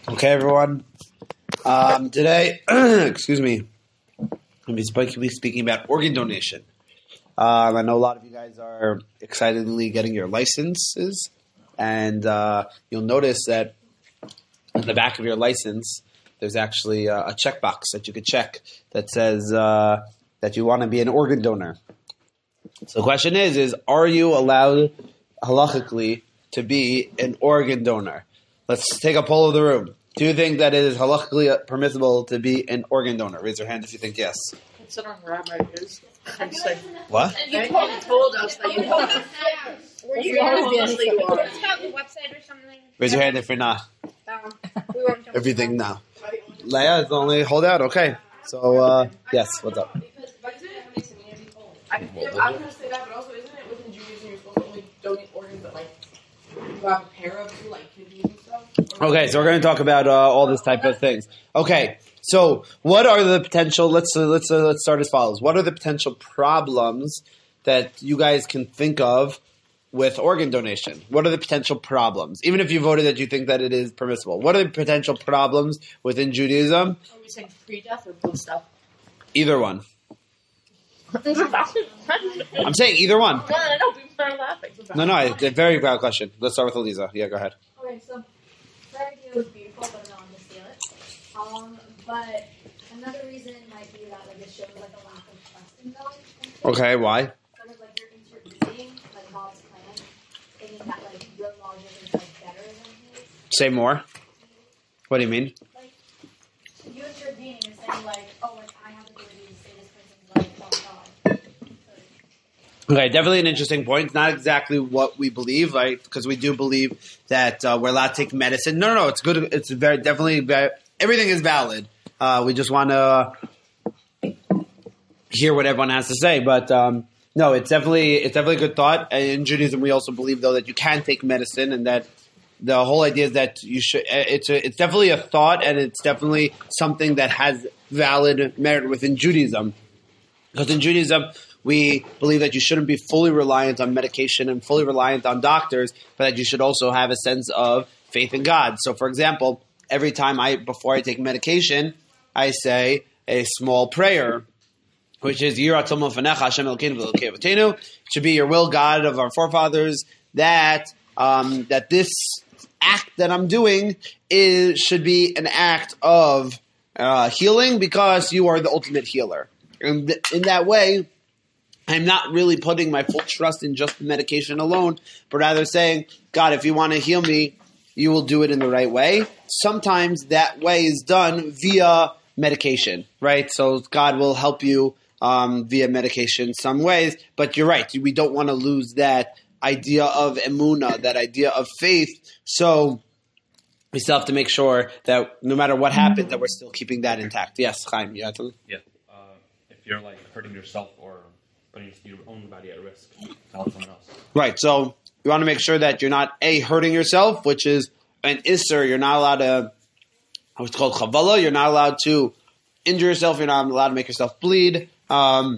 Okay, everyone. Today, excuse me, I'm be speaking about organ donation. I know a lot of you guys are excitedly getting your licenses, and you'll notice that in the back of your license, there's actually a checkbox that you could check that says that you want to be an organ donor. So the question is are you allowed halachically to be an organ donor? Let's take a poll of the room. Do you think that it is halachically permissible to be an organ donor? Raise your hand if you think yes. Considering rabbi is. What? And you told us that you know. Were you obviously you are. It's about the website or something. Raise your hand if you're not. We won't jump Everything now. Leia is only hold out. Okay. So, yes, what's up? I was going to say that, but also, isn't it within Judaism you're supposed to only donate organs that, like, you have a pair of, too, like kidneys and stuff? Okay, so we're going to talk about all this type of things. Okay, so what are the potential? Let's start as follows. What are the potential problems that you guys can think of with organ donation? What are the potential problems? Even if you voted that you think that it is permissible, what are the potential problems within Judaism? Are we saying pre-death or post-death? Either one. I'm saying either one. No, people are laughing. No, it's a very valid question. Let's start with Eliza. Yeah, go ahead. Okay, so that idea was beautiful, but no one to steal it. But another reason might be that like it shows like a lack of trust in God. Okay, why? Sort of like you're intervening like God's plan, thinking that like your logic is like better than his. Say more. What do you mean? Like you intervening and saying like, oh, like I have the ability to say this person's like about God. Okay, definitely an interesting point. It's not exactly what we believe, right? Because we do believe that we're allowed to take medicine. No, it's good. It's everything is valid. We just want to hear what everyone has to say. But no, it's definitely a good thought. In Judaism, we also believe, though, that you can take medicine, and that the whole idea is that you should. It's definitely a thought, and it's definitely something that has valid merit within Judaism. Because in Judaism, we believe that you shouldn't be fully reliant on medication and fully reliant on doctors, but that you should also have a sense of faith in God. So, for example, every time before I take medication, I say a small prayer, which is Yirah Tzom Lefanecha Hashem Elokeinu v'Elokei Avotenu. It should be your will, God of our forefathers, that this act that I'm doing should be an act of healing, because you are the ultimate healer. And in that way, I'm not really putting my full trust in just the medication alone, but rather saying, God, if you want to heal me, you will do it in the right way. Sometimes that way is done via medication, right? So God will help you via medication some ways, but you're right. We don't want to lose that idea of emunah, that idea of faith. So we still have to make sure that no matter what happens, that we're still keeping that intact. Yes, Chaim, you had something? Yeah. If you're like hurting yourself or putting your own body at risk to help someone else. Right. So you want to make sure that you're not hurting yourself, which is an isser. You're not allowed to. What's called chavala. You're not allowed to injure yourself. You're not allowed to make yourself bleed. That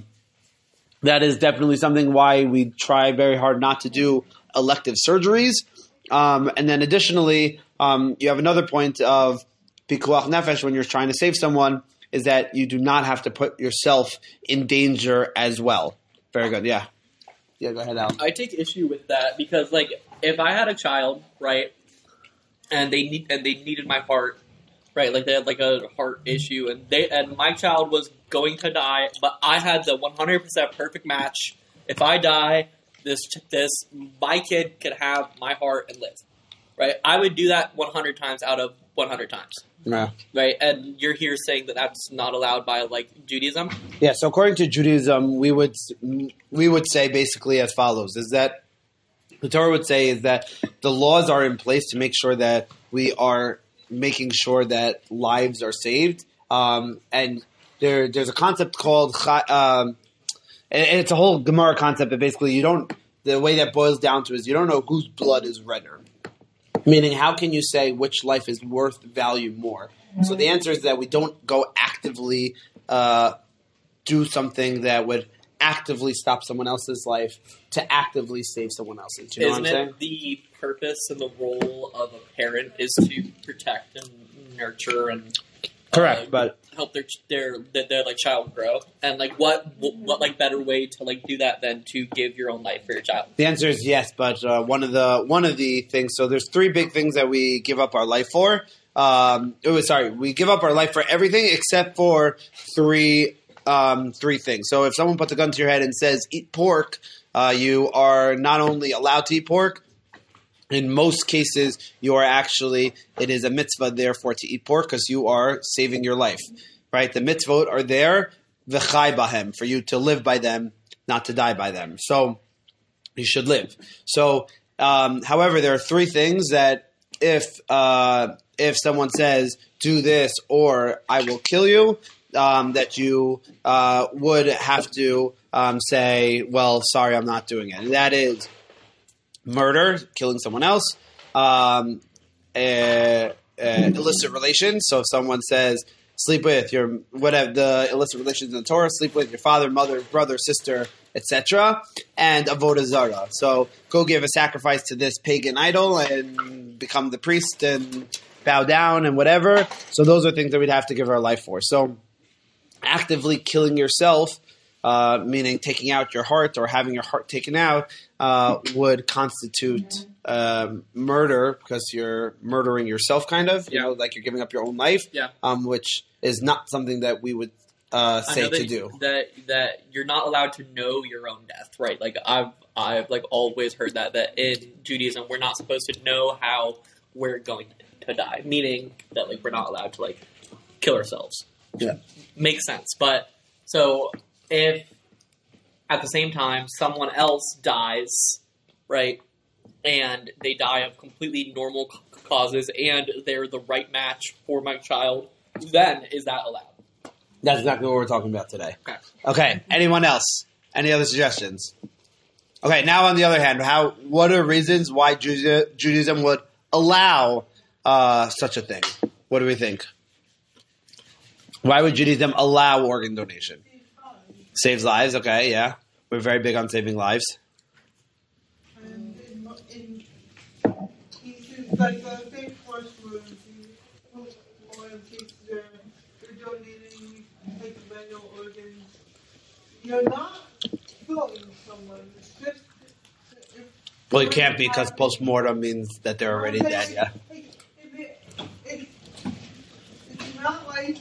is definitely something why we try very hard not to do elective surgeries. And then additionally, you have another point of pikuach nefesh when you're trying to save someone, is that you do not have to put yourself in danger as well. Very good. Yeah. Yeah, go ahead, Al. I take issue with that because, like, if I had a child, right, and they needed my heart, right, like they had like a heart issue, and my child was going to die, but I had the 100% perfect match. If I die, my kid could have my heart and live, right? I would do that 100 times out of 100 times. Yeah. Right, and you're here saying that that's not allowed by like Judaism. Yeah. So according to Judaism, we would say basically as follows: is that the Torah would say is that the laws are in place to make sure that we are making sure that lives are saved. And there's a concept called and it's a whole Gemara concept, but basically the way that boils down to is you don't know whose blood is redder. Meaning, how can you say which life is worth value more? So the answer is that we don't go actively do something that would actively stop someone else's life to actively save someone else's. You know what I'm saying? Isn't it the purpose and the role of a parent is to protect and nurture and Correct, but help their like child grow. And like what like better way to like do that than to give your own life for your child? the answer is yes. But one of the things. So there's three big things that we give up our life for. We give up our life for everything except for three things. So if someone puts a gun to your head and says eat pork, you are not only allowed to eat pork. In most cases, it is a mitzvah, therefore, to eat pork because you are saving your life, right? The mitzvot are there, v'chai bahem, for you to live by them, not to die by them. So you should live. So, however, there are three things that if someone says, do this or I will kill you, that you would have to say, well, sorry, I'm not doing it. And that is murder, killing someone else, illicit relations. So if someone says, sleep with your, whatever, the illicit relations in the Torah, sleep with your father, mother, brother, sister, etc., and avodah zarah. So go give a sacrifice to this pagan idol and become the priest and bow down and whatever. So those are things that we'd have to give our life for. So actively killing yourself, meaning taking out your heart or having your heart taken out, would constitute murder because you're murdering yourself, kind of. You know, like you're giving up your own life. Yeah. Which is not something that we would say to do. That you're not allowed to know your own death, right? Like I've like always heard that in Judaism we're not supposed to know how we're going to die, meaning that like we're not allowed to like kill ourselves. Yeah, makes sense. But so if at the same time someone else dies, right, and they die of completely normal causes, and they're the right match for my child, then is that allowed? That's exactly what we're talking about today. Okay. Anyone else? Any other suggestions? Okay. Now, on the other hand, what are reasons why Judaism would allow such a thing? What do we think? Why would Judaism allow organ donation? Saves lives. Okay. Yeah, we're very big on saving lives. And in cases like the same course where in cases where you're donating like manual organs, you're not killing someone. It's just Well, it can't be because post-mortem means that they're already dead. Yeah. It's not like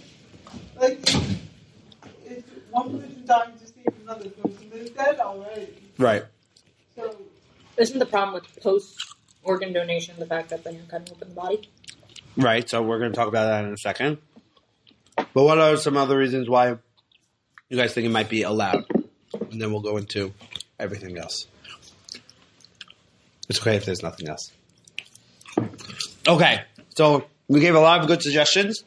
it's one person dying to save another person. They're dead already. Right. So Isn't the problem with post-organ donation the fact that then you're cutting open the body? Right. So we're going to talk about that in a second. But what are some other reasons why you guys think it might be allowed? And then we'll go into everything else. It's okay if there's nothing else. Okay. So we gave a lot of good suggestions.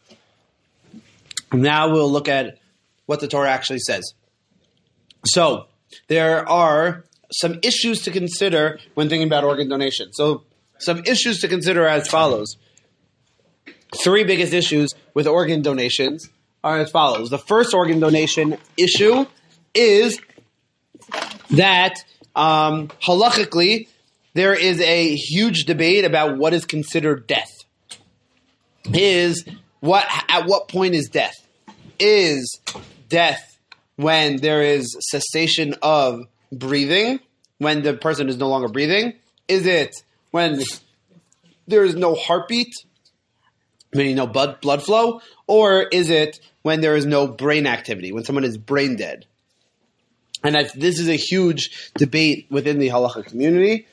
Now we'll look at what the Torah actually says. So there are some issues to consider when thinking about organ donation. So some issues to consider as follows. Three biggest issues with organ donations are as follows. The first organ donation issue is that halachically there is a huge debate about what is considered death. At what point is death? Is death when there is cessation of breathing, when the person is no longer breathing? Is it when there is no heartbeat, meaning no blood flow? Or is it when there is no brain activity, when someone is brain dead? And this is a huge debate within the halacha community.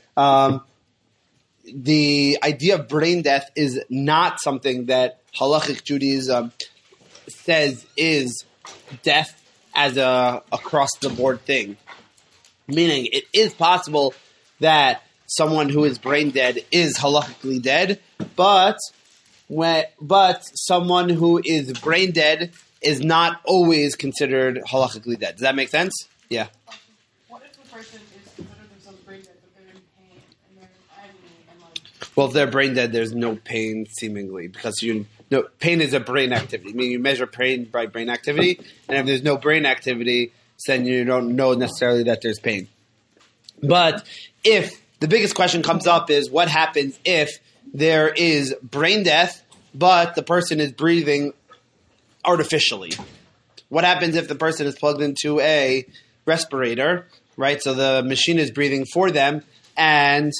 The idea of brain death is not something that halachic Judaism says is death as a across-the-board thing. Meaning it is possible that someone who is brain dead is halachically dead, but someone who is brain dead is not always considered halachically dead. Does that make sense? Yeah. What if a person is considered themselves brain dead, but they're in pain and they're in agony and like? Well, if they're brain dead, there's no pain seemingly because pain is a brain activity. I mean, you measure pain by brain activity, and if there's no brain activity, then you don't know necessarily that there's pain. But if the biggest question comes up is what happens if there is brain death, but the person is breathing artificially. What happens if the person is plugged into a respirator, right? So the machine is breathing for them, and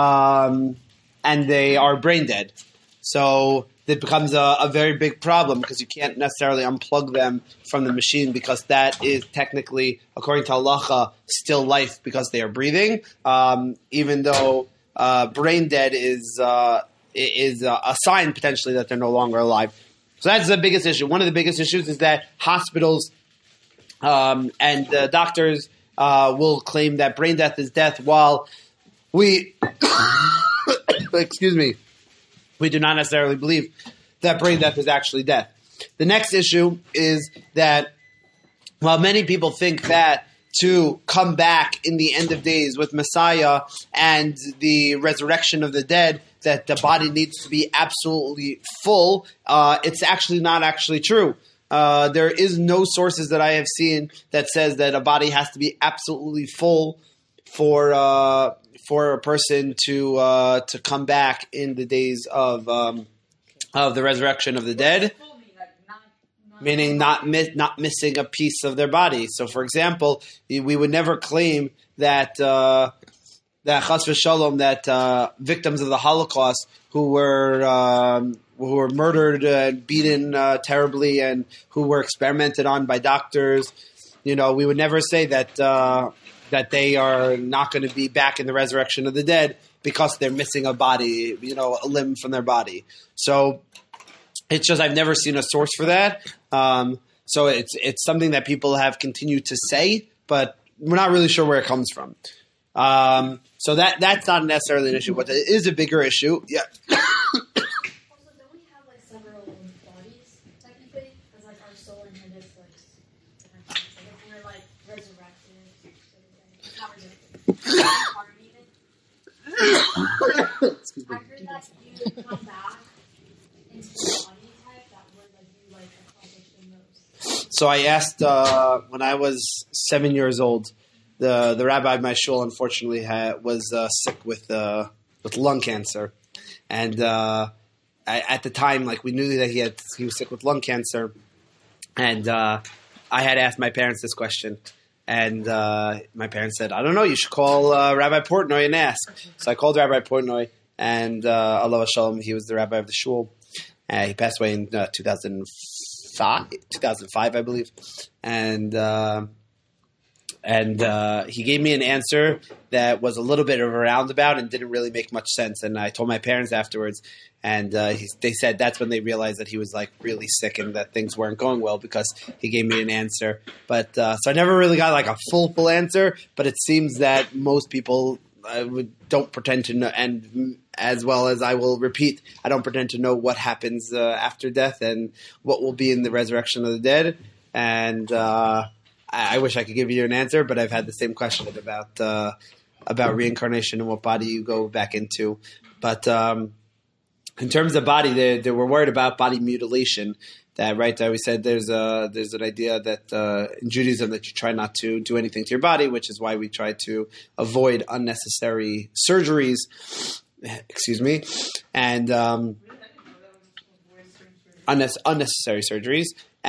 they are brain dead. So it becomes a very big problem because you can't necessarily unplug them from the machine because that is technically, according to halacha, still life because they are breathing, even though brain dead is a sign potentially that they're no longer alive. So that's the biggest issue. One of the biggest issues is that hospitals and doctors will claim that brain death is death, while we, excuse me, we do not necessarily believe that brain death is actually death. The next issue is that while many people think that to come back in the end of days with Messiah and the resurrection of the dead, that the body needs to be absolutely full, it's actually not actually true. There is no sources that I have seen that says that a body has to be absolutely full for a person to come back in the days of the resurrection of the dead, meaning not missing a piece of their body. So, for example, we would never claim that that chas v'shalom, that victims of the Holocaust who were murdered and beaten terribly and who were experimented on by doctors, we would never say that that they are not going to be back in the resurrection of the dead because they're missing a body, a limb from their body. So it's just I've never seen a source for that. So it's something that people have continued to say, but we're not really sure where it comes from. So that's not necessarily an issue, but it is a bigger issue. Yeah. Also, don't we have several bodies technically? Because our soul inhabits different things. If we're resurrected, not resurrected, heart even. I heard that you come back into the body type that would you accomplish the most. So I asked when I was 7 years old. The rabbi of my shul, unfortunately, was sick with lung cancer, and at the time, we knew that he was sick with lung cancer, and I had asked my parents this question, and my parents said, "I don't know, you should call Rabbi Portnoy and ask." So I called Rabbi Portnoy, and Allah Shalom, he was the rabbi of the shul. He passed away in 2005, I believe, and he gave me an answer that was a little bit of a roundabout and didn't really make much sense. And I told my parents afterwards, and they said that's when they realized that he was really sick and that things weren't going well because he gave me an answer. But so I never really got a full answer. But it seems that most people don't pretend to know, and as well as I will repeat, I don't pretend to know what happens after death and what will be in the resurrection of the dead. And I wish I could give you an answer, but I've had the same question about reincarnation and what body you go back into. But in terms of body, they were worried about body mutilation. That we said there's an idea that in Judaism that you try not to do anything to your body, which is why we try to avoid unnecessary surgeries. Excuse me, and unnecessary surgeries,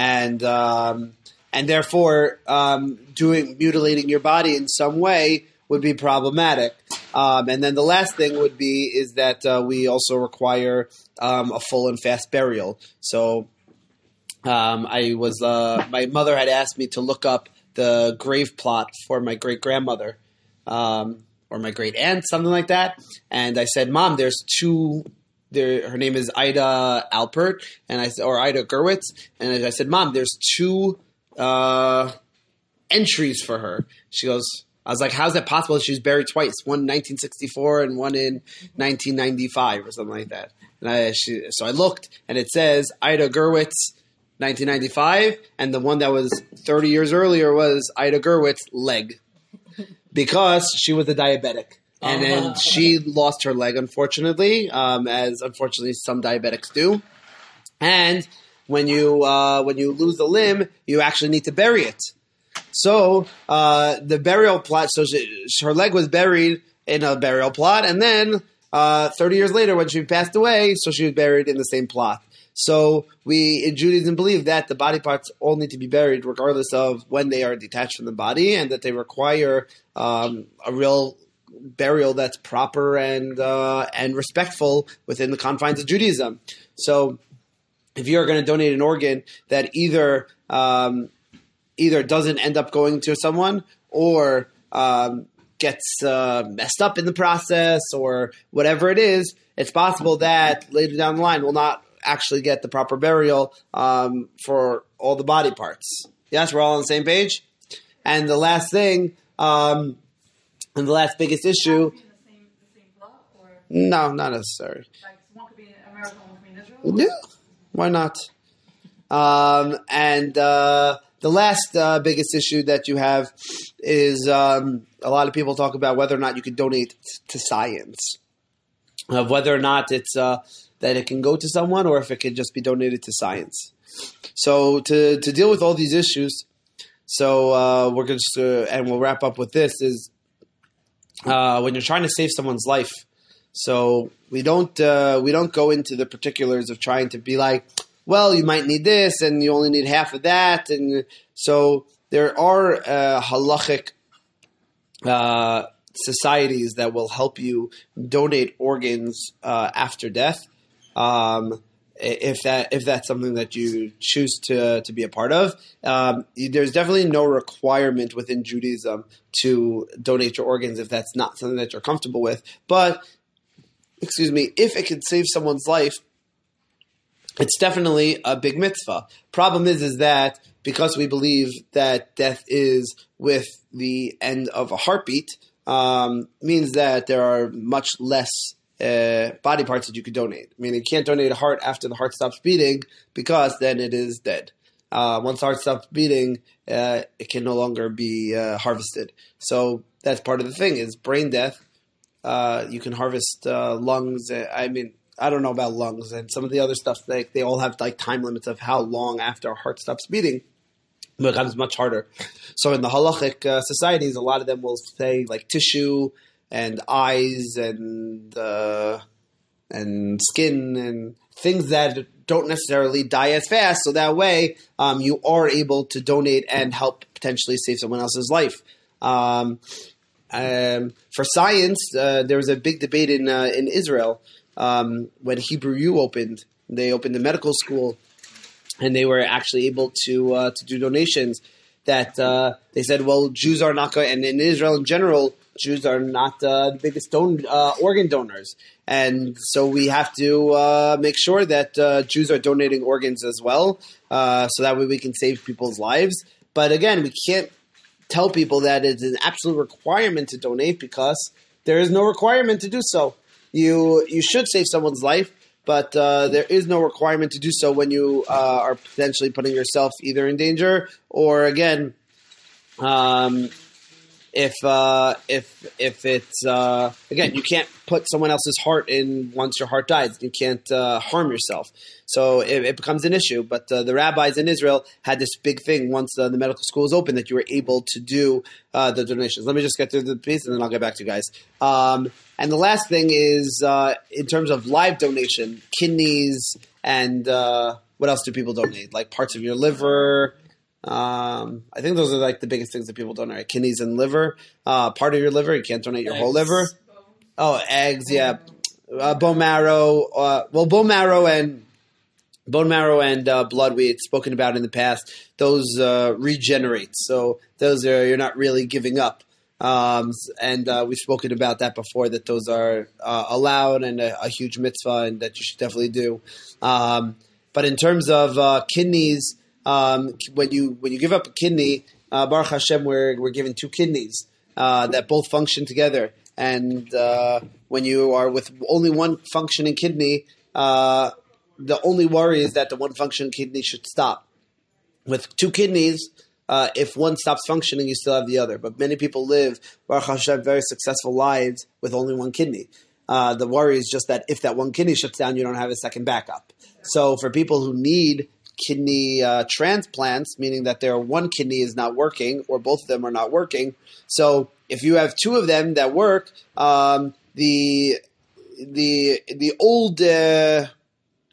and therefore, mutilating your body in some way would be problematic. And then the last thing is that we also require a full and fast burial. So my mother had asked me to look up the grave plot for my great grandmother or my great aunt, something like that. And I said, "Mom, there's two." Her name is Ida Alpert, or Ida Gerwitz, and I said, "Mom, there's two entries for her." She goes, I was like, "How's that possible? She was buried twice, one in 1964 and one in 1995 or something like that." And so I looked, and it says Ida Gerwitz, 1995, and the one that was 30 years earlier was Ida Gerwitz, leg, because she was a diabetic. And then she lost her leg, unfortunately, as unfortunately some diabetics do. And when you lose a limb, you actually need to bury it. So the burial plot. So her leg was buried in a burial plot, and then 30 years later, when she passed away, so she was buried in the same plot. So we in Judaism believe that the body parts all need to be buried regardless of when they are detached from the body, and that they require a real burial that's proper and respectful within the confines of Judaism. So if you're going to donate an organ that either doesn't end up going to someone or gets messed up in the process or whatever it is, it's possible that later down the line we'll not actually get the proper burial for all the body parts. Yes, we're all on the same page? And the last thing, and the last biggest issue... The same blood, or No, not necessary. like one could be in America, one could be in Israel? Yeah, why not? And the last biggest issue that you have is a lot of people talk about whether or not you could donate to science, of whether or not it's that it can go to someone or if it can just be donated to science. So to deal with all these issues, so we're going to, and we'll wrap up with this, is when you're trying to save someone's life. So we don't go into the particulars of trying to be like, well, you might need this and you only need half of that. And so there are halachic societies that will help you donate organs after death, if that's something that you choose to be a part of. There's definitely no requirement within Judaism to donate your organs if that's not something that you're comfortable with. But if it could save someone's life, it's definitely a big mitzvah. Problem is that because we believe that death is with the end of a heartbeat, means that there are much less body parts that you could donate. I mean, you can't donate a heart after the heart stops beating because then it is dead. Once the heart stops beating, it can no longer be harvested. So that's part of the thing is brain death. You can harvest lungs. I mean, I don't know about lungs and some of the other stuff. They all have like time limits of how long after our heart stops beating. It becomes much harder. So in the halachic societies, a lot of them will say like tissue and eyes and skin and things that don't necessarily die as fast. So that way you are able to donate and help potentially save someone else's life. For science, there was a big debate in Israel when Hebrew U opened. They opened the medical school, and they were actually able to do donations. That they said, well, Jews are not going, and in Israel in general, Jews are not the biggest organ donors, and so we have to make sure that Jews are donating organs as well, so that way we can save people's lives. But again, we can't tell people that it's an absolute requirement to donate because there is no requirement to do so. You should save someone's life, but there is no requirement to do so when you are potentially putting yourself either in danger or, again, if it's again, you can't put someone else's heart in once your heart dies. You can't harm yourself. So it becomes an issue. But the rabbis in Israel had this big thing once the medical school was open that you were able to do the donations. Let me just get through the piece and then I'll get back to you guys. And the last thing is in terms of live donation, kidneys and what else do people donate? Like parts of your liver. I think those are like the biggest things that people donate: kidneys and liver. Part of your liver, you can't donate your whole liver. Oh, eggs, yeah. Bone marrow. Bone marrow and blood we had spoken about in the past. Those regenerate, so those are you're not really giving up. And we've spoken about that before. That those are allowed and a huge mitzvah, and that you should definitely do. But in terms of kidneys. When you give up a kidney, Baruch Hashem, we're given two kidneys that both function together. And when you are with only one functioning kidney, the only worry is that the one functioning kidney should stop. With two kidneys, if one stops functioning, you still have the other. But many people live, Baruch Hashem, very successful lives with only one kidney. The worry is just that if that one kidney shuts down, you don't have a second backup. So for people who need kidney transplants, meaning that their one kidney is not working or both of them are not working. So if you have two of them that work, the old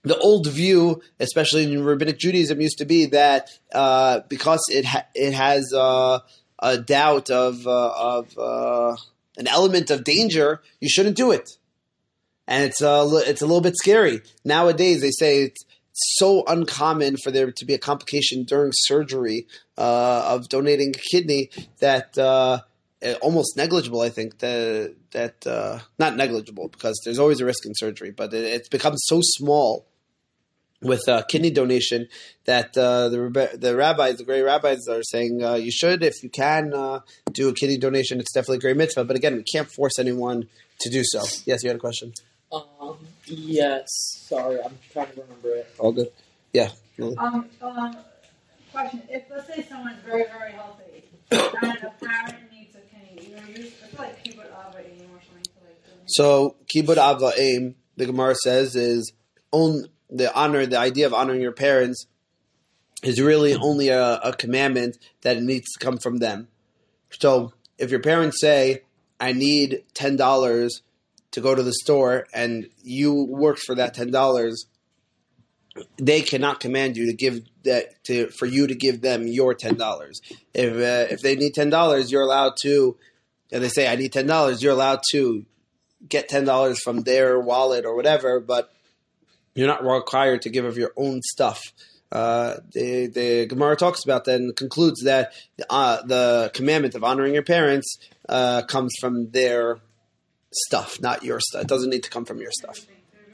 the old view, especially in rabbinic Judaism, used to be that because it has a doubt of an element of danger, you shouldn't do it, and it's a little bit scary. Nowadays, they say it's so uncommon for there to be a complication during surgery of donating a kidney that almost negligible. I think that not negligible because there's always a risk in surgery, but it's become so small with kidney donation that the rabbis, the great rabbis, are saying you should, if you can, do a kidney donation. It's definitely a great mitzvah. But again, we can't force anyone to do so. Yes, you had a question? Yes. Sorry, I'm trying to remember it. All good. Yeah. Question. If, let's say, someone's very, very healthy and a parent needs a kidney, I feel like kibbut ava aim or something. So, kibbut ava aim, the Gemara says, is the idea of honoring your parents is really only a commandment that it needs to come from them. So if your parents say, I need $10 to go to the store, and you work for that $10, they cannot command you to give that for you to give them your $10. If they need $10, you're allowed to, and they say, I need $10, you're allowed to get $10 from their wallet or whatever, but you're not required to give of your own stuff. The Gemara talks about that and concludes that the commandment of honoring your parents comes from their stuff, not your stuff. It doesn't need to come from your stuff.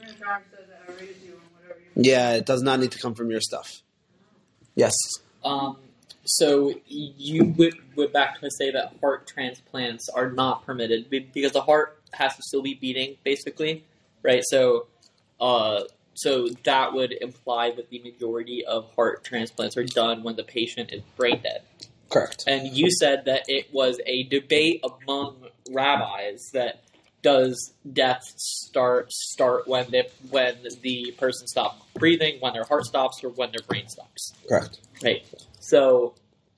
Yeah, it does not need to come from your stuff. Yes. So you would back to say that heart transplants are not permitted because the heart has to still be beating, basically, right? So that would imply that the majority of heart transplants are done when the patient is brain dead. Correct. And you said that it was a debate among rabbis that does death start when the person stops breathing, when their heart stops, or when their brain stops. Correct. Right. So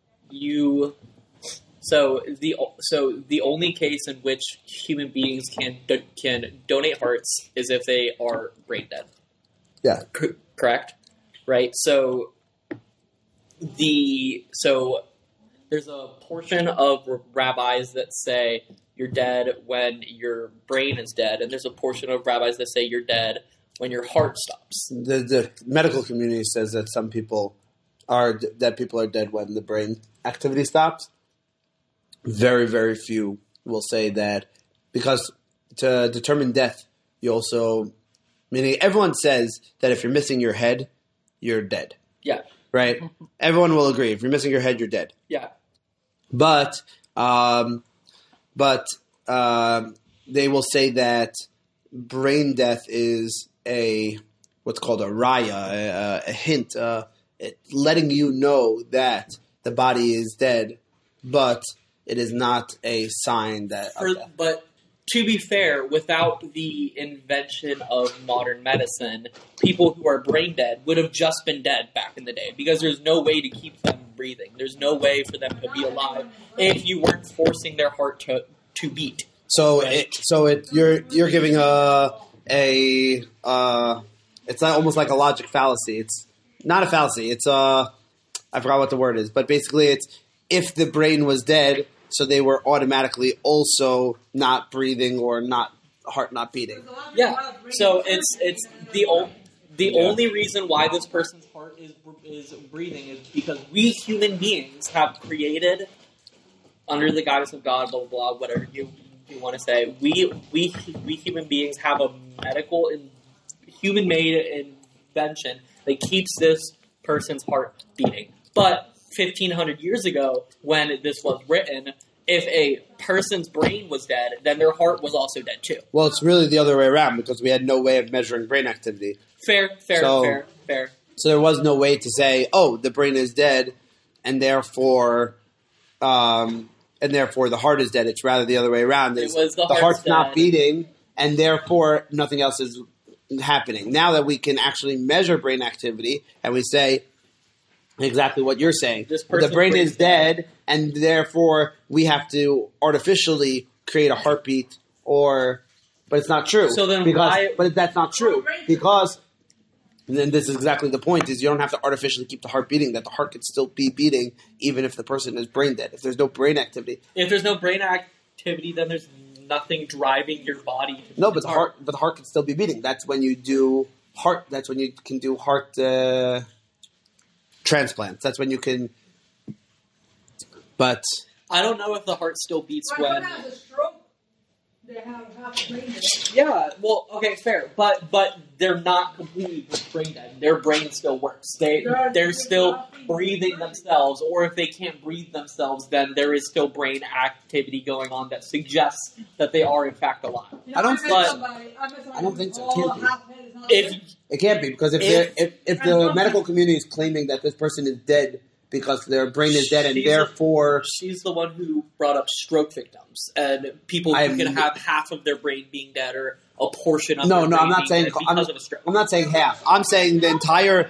the only case in which human beings can donate hearts is if they are brain dead. Yeah. Correct. Right. So there's a portion of rabbis that say you're dead when your brain is dead, and there's a portion of rabbis that say you're dead when your heart stops. The medical community says that some people are dead when the brain activity stops. Very, very few will say that, because to determine death, you also, meaning everyone says that if you're missing your head, you're dead. Yeah. Right? Everyone will agree. If you're missing your head, you're dead. Yeah. But they will say that brain death is what's called a raya, a hint, letting you know that the body is dead, but it is not a sign that. But to be fair, without the invention of modern medicine, people who are brain dead would have just been dead back in the day because there's no way to keep them breathing. There's no way for them to be alive if you weren't forcing their heart to beat. So, right? You're giving it's not almost like a logic fallacy. It's not a fallacy. It's I forgot what the word is, but basically it's if the brain was dead, so they were automatically also not breathing or heart not beating. Yeah. So it's the only reason why this person's heart is breathing is because we human beings have created, under the guidance of God, blah blah blah, whatever you want to say. We human beings have a medical human-made invention that keeps this person's heart beating. But 1,500 years ago, when this was written, if a person's brain was dead, then their heart was also dead too. Well, it's really the other way around because we had no way of measuring brain activity. Fair. So there was no way to say, oh, the brain is dead, and therefore the heart is dead. It's rather the other way around. It was the heart's dead. Not beating, and therefore nothing else is happening. Now that we can actually measure brain activity, and we say exactly what you're saying, the brain is dead, and therefore we have to artificially create a heartbeat, but it's not true. So then But that's not true because And then this is exactly the point: is you don't have to artificially keep the heart beating; that the heart can still be beating even if the person is brain dead. If there's no brain activity, If there's no brain activity, then there's nothing driving your body. To no, beat but the heart can still be beating. That's when you do heart. That's when you can do heart transplants. That's when you can. But I don't know if the heart still beats When when. someone has a stroke, they have half a brain dead. Yeah, well, okay, fair, but they're not completely brain dead. Their brain still works. They're still breathing themselves, or if they can't breathe themselves, then there is still brain activity going on that suggests that they are in fact alive. I don't I don't think so. It can't be. If It can't be because if the medical community is claiming that this person is dead because their brain is dead and therefore she's the one who brought up stroke victims and people who can have half of their brain being dead or a portion of their brain I'm not being saying dead because of a stroke. I'm not saying half. I'm saying the entire.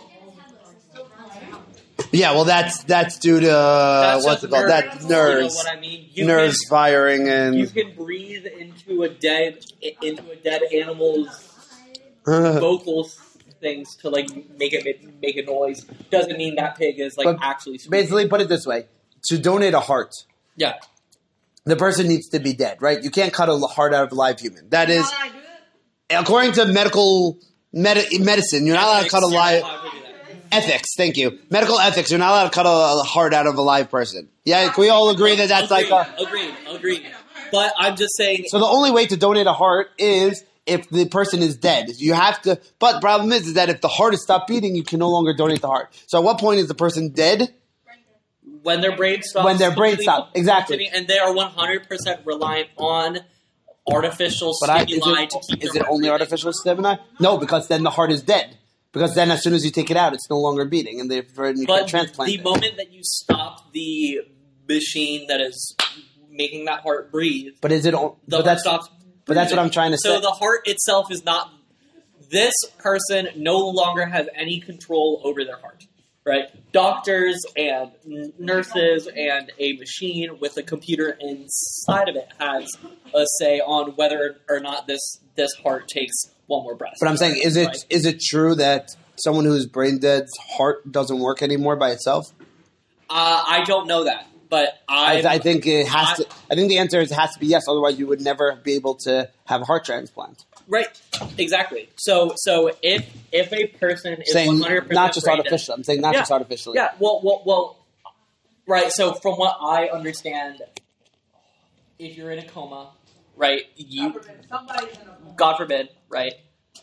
Yeah, well, that's due to That's what's just it called? That's nerves. You know nerves, what I mean? You nerves firing, You and can breathe into a dead animal's vocal things to like make a noise. Doesn't mean that pig is like But actually screaming. basically, put it this way: to donate a heart, Yeah. the person needs to be dead, right? You can't cut a heart out of a live human. That is, according to medical medicine, you're not allowed to cut a live. Ethics, thank you. Medical ethics, you're not allowed to cut a heart out of a live person. Yeah, can we all agree that that's like a... Agreed. But I'm just saying... So the only way to donate a heart is if the person is dead. You have to... But the problem is that if the heart has stopped beating, you can no longer donate the heart. So at what point is the person dead? When their brain stops. When their brain stops, exactly. And they are 100% reliant on artificial stimuli to keep Is their it heart only beating. artificial stimuli? No, because then the heart is dead. Because then as soon as you take it out, it's no longer beating, and therefore you can But transplant the it. moment that you stop the machine that is making that heart breathe, But is it? the But heart that's stops. But that's what I'm trying to So say. the heart itself is not. This person no longer has any control over their heart, right? Doctors and nurses and a machine with a computer inside of it has a say on whether or not this heart takes one more breath. But I'm saying, is Right. it true that someone who's brain dead's heart doesn't work anymore by itself? I don't know that, but I think it has to. I think the answer is it has to be yes. Otherwise, you would never be able to have a heart transplant. Right, exactly. So if a person is Saying 100% not just brain dead- artificial. I'm saying not Yeah. just artificially. Yeah, well, right. So from what I understand, if you're in a coma, right, Somebody's in a coma. God forbid, right,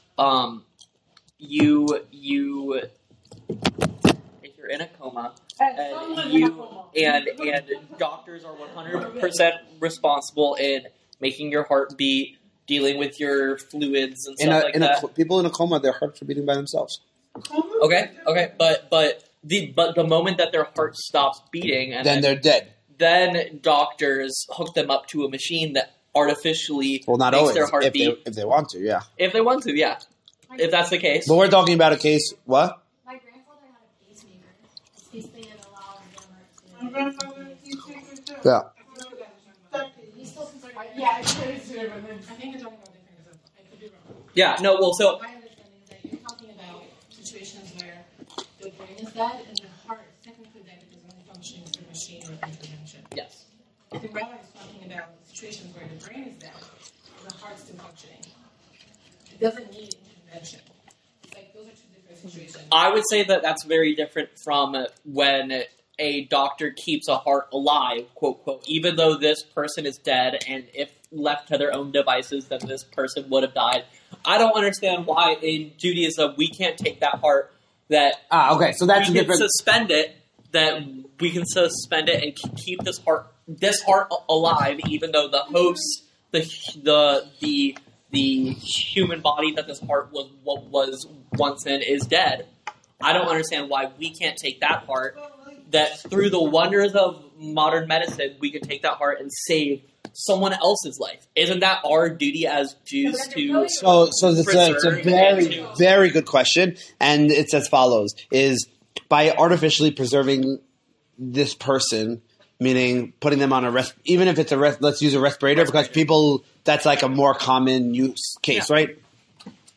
you if you're in a coma and doctors are 100% responsible in making your heart beat, dealing with your fluids and stuff like that. People in a coma, their hearts are beating by themselves. Okay, but the moment that their heart stops beating, and Then they're dead. then doctors hook them up to a machine that artificially Well, not makes always. their heart If beat. they want to, yeah. If they want to, yeah. If that's the case. But we're talking about a case. What? My grandfather had a pacemaker. It's basically it allows My the heart grandfather had a pacemaker too. Yeah. to. He's still considered. Yeah, it's crazy, but then I think you're talking about different things. I could be wrong. Yeah, no, well, so My understanding is that you're talking about situations where the brain is dead and the heart is technically dead because it's only functioning through machine or intervention. yes. I think Rabbi is talking about situations where the brain is dead and the heart's still functioning. It doesn't need intervention. It's like those are two different situations. I would say that that's very different from when a doctor keeps a heart alive, quote, quote, even though this person is dead, and if left to their own devices, then this person would have died. I don't understand why in Judaism we can't take that heart that Okay. So that's a we can different. suspend it, that we can suspend it and keep this heart alive, even though the host, the human body that this heart was once in is dead. I don't understand why we can't take that heart. That through the wonders of modern medicine, we can take that heart and save someone else's life. Isn't that our duty as Jews to? So it's a preserve very, and very good question, and it's as follows: is by artificially preserving this person, meaning putting them on a even if it's let's use a respirator because people that's like a more common use case, right?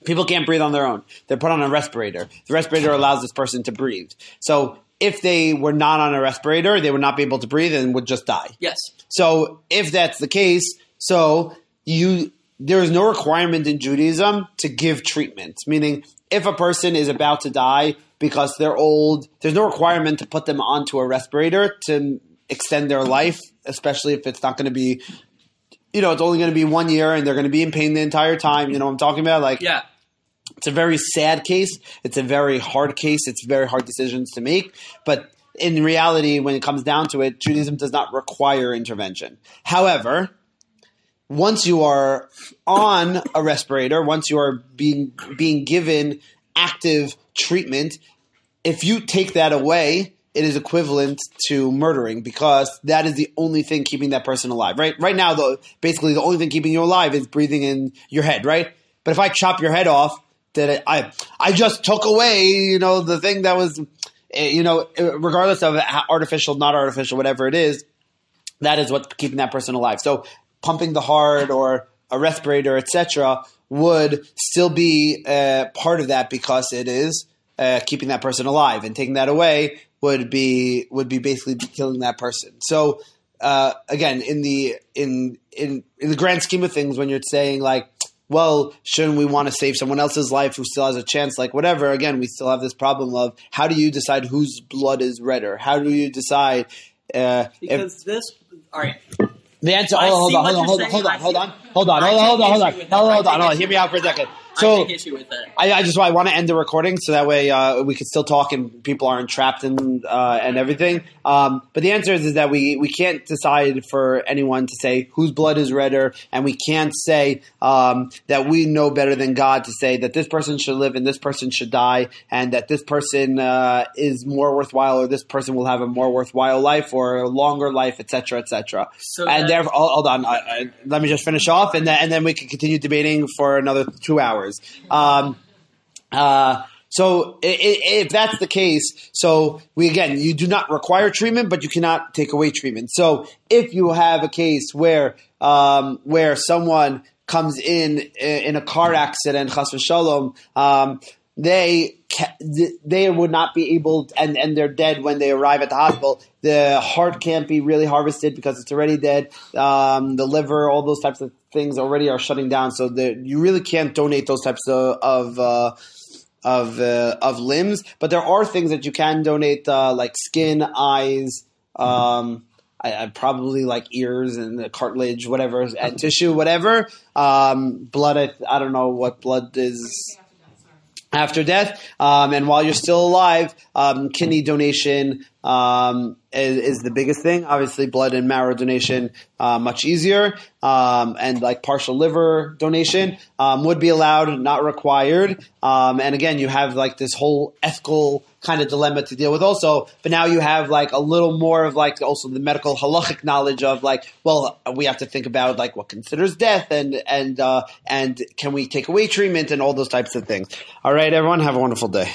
People can't breathe on their own. They're put on a respirator. The respirator allows this person to breathe. So if they were not on a respirator, they would not be able to breathe and would just die. Yes. So if that's the case, there is no requirement in Judaism to give treatment. Meaning, if a person is about to die because they're old, there's no requirement to put them onto a respirator to extend their life, especially if it's not going to be, it's only going to be 1 year and they're going to be in pain the entire time. You know what I'm talking about? Yeah. It's a very sad case. It's a very hard case. It's very hard decisions to make. But in reality, when it comes down to it, Judaism does not require intervention. However, once you are on a respirator, once you are being given active treatment, if you take that away, it is equivalent to murdering because that is the only thing keeping that person alive, right? Right now, basically the only thing keeping you alive is breathing in your head, right? But if I chop your head off, that I just took away, the thing that was, regardless of artificial, not artificial, whatever it is, that is what's keeping that person alive. So pumping the heart or a respirator, etc., would still be part of that because it is keeping that person alive, and taking that away would be basically killing that person. So again, in the grand scheme of things, when you're saying like, well, shouldn't we want to save someone else's life who still has a chance, like whatever, again, we still have this problem of how do you decide whose blood is redder? How do you decide all right. The answer. Hold on. Hear me out for a second. So I take issue with it. I want to end the recording so that way we can still talk and people aren't trapped and everything. But the answer is that we can't decide for anyone to say whose blood is redder, and we can't say that we know better than God to say that this person should live and this person should die, and that this person is more worthwhile or this person will have a more worthwhile life or a longer life, etc., etc. So and therefore, hold on, let me just finish off, and then we can continue debating for another 2 hours. So if that's the case, so you do not require treatment, but you cannot take away treatment. So if you have a case where someone comes in a car accident, chas v'shalom, they would not be able to, and they're dead when they arrive at the hospital. The heart can't be really harvested because it's already dead. The liver, all those types of things already are shutting down. So you really can't donate those types of limbs. But there are things that you can donate, like skin, eyes, I probably like ears and the cartilage, whatever, and tissue, whatever. Blood, I don't know what blood is after death. And while you're still alive, kidney donation is the biggest thing. Obviously, blood and marrow donation much easier. And like partial liver donation would be allowed, not required. And again, you have like this whole ethical kind of dilemma to deal with also. But now you have like a little more of like also the medical halachic knowledge of like, well, we have to think about like what considers death and can we take away treatment and all those types of things. All right, everyone, have a wonderful day.